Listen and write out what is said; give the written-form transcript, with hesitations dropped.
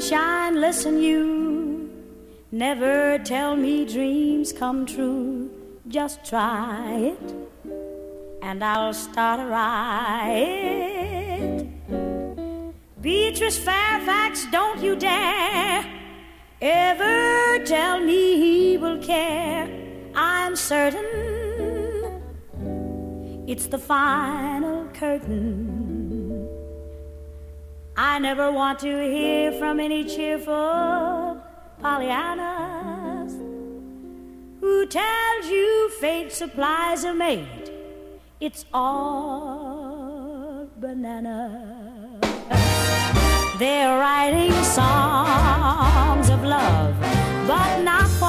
sunshine, listen you. Never tell me dreams come true. Just try it, and I'll start a riot. Beatrice Fairfax, don't you dare ever tell me he will care. I'm certain it's the final curtain. I never want to hear from any cheerful Pollyannas who tells you fate supplies a mate. It's all banana. They're writing songs of love, but not